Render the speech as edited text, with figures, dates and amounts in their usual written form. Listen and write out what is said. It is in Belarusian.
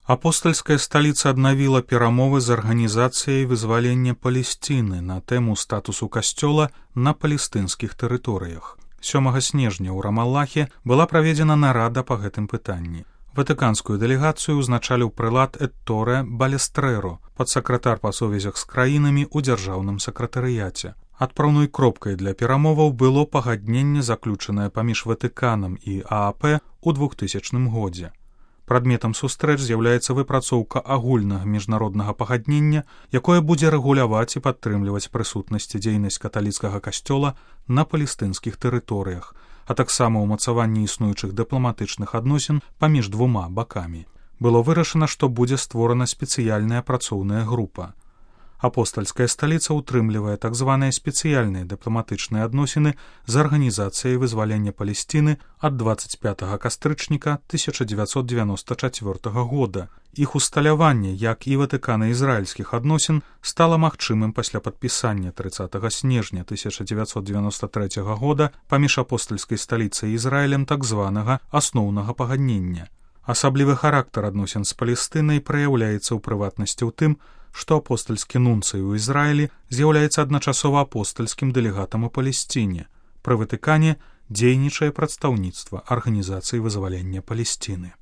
Апостальская сталіца аднавіла перамовы з арганізацыяй вызвалення Палесціны на тэму статусу касцёла на палестынскіх тэрыторыях. 7 снежня ў Рамаллахе была праведзена нарада па гэтым пытанні. Ватыканскую дэлегацыю ўзначаліў прылад Этторе Балестрэро, падсакратар па сувязях з краінамі ў дзяржаўным сакратарыяце. Адпраўной кропкай для перамоваў было пагадненне, заключанае паміж Ватыканам і ААП у 2000 годзе. Прадметам сустрэч з'яўляецца выпрацоўка агульнага міжнароднага пагаднення, якое будзе рэгуляваць і падтрымліваць прысутнасць і дзейнасць каталіцкага касцёла на палестынскіх тэрыторыях, а таксама ўмацаванне існуючых дыпламатычных адносін паміж двума бакамі. Было вырашана, што будзе створана спецыяльная працоўная група. Апостальская сталіца ўтрымлівае так званыя спецыяльныя дыпламатычныя адносіны з арганізацыяй вызвалення Палесціны ад 25 кастрычніка 1994 года. Іх усталяванне, як і ватыкана-ізраільскіх адносін, стала магчымым пасля падпісання 30 снежня 1993 года паміж апостальскай сталіцай і Ізраілем так званага асноўнага пагаднення. Асаблівы характар адносін з Палестынай праяўляецца ў прыватнасці ў тым, што апостальскі нунцый у Ізраілі з'яўляецца адначасова апостальскім дэлегатам у Палесціне. Пры Ватыкане дзейнічае прадстаўніцтва арганізацыі вызвалення Палесціны.